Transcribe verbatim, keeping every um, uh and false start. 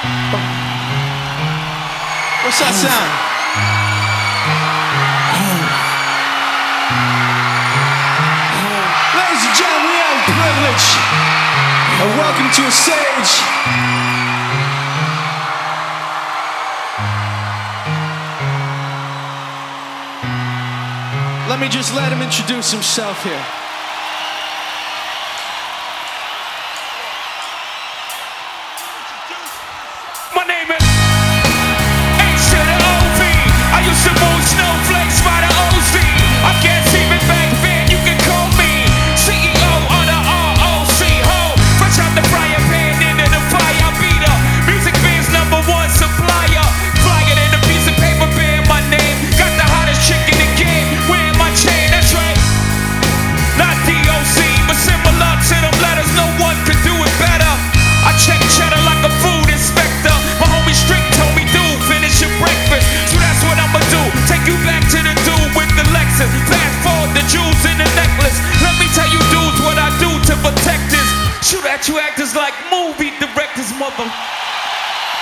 What's that sound? Ladies and gentlemen, we have the privilege of welcome to a stage let me just let him introduce himself here. My name is H to the O V. I used to move snowflakes by the O Z. I can't see me back then, you can call me C E O of the R O C. Ho, fresh out the frying pan into the fire beater. Music biz number one supplier. Flying in a piece of paper bearing my name. Got the hottest chick in the game, wearing my chain, that's right. Not D O C, but similar to them letters, no one could do it better. I check cheddar like a food inspector. My homie Strick told me, dude, finish your breakfast. So that's what I'ma do. Take you back to the dude with the Lexus. Fast forward the jewels in the necklace. Let me tell you dudes what I do to protect this. Shoot at you actors like movie directors, mother.